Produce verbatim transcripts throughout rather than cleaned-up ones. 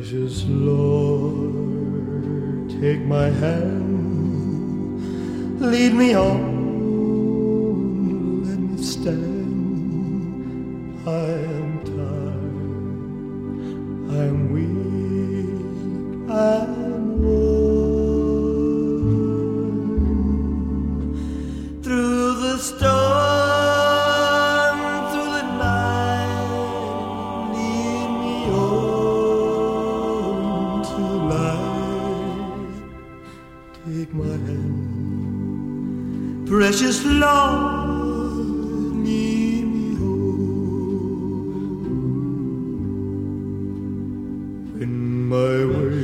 Precious Lord, take my hand, lead me on, let me stand. I am tired, I am weak, I am worn. Through the storm, through the night, lead me on to light. Take my hand, precious Lord, lead me home. When my way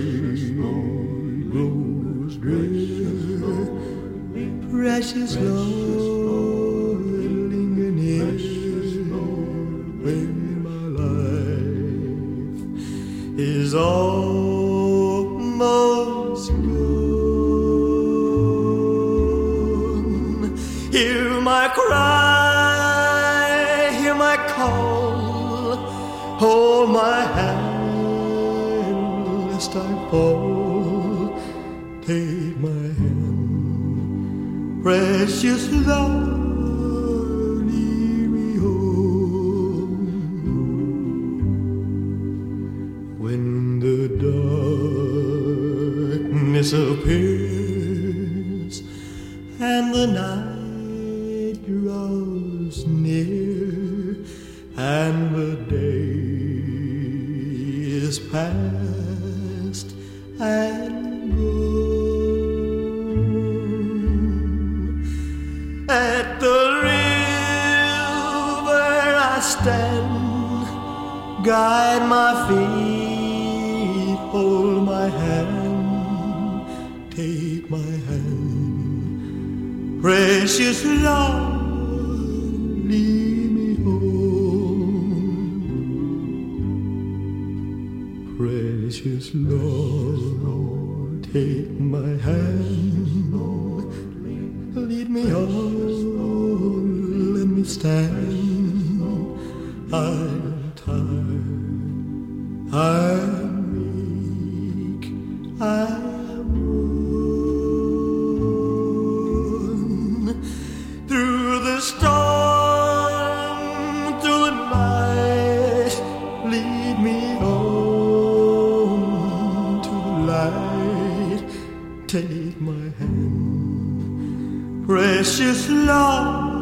grows drear, precious Lord, linger near. When my life is almost gone, hear my cry, hear my call, hold my hand lest I fall. Take my hand, precious Lord, lead me home. When the darkness appears and the night draws near and the day is past and gone, at the river I stand, guide my feet, hold my hand, take my hand, precious Lord, lead me home. Precious Lord, take my hand, lead me on, let me stand. I'm tired, I'm weak, I'm worn. Through the storm, through the night, lead me on to the light. Take my hand, precious Lord,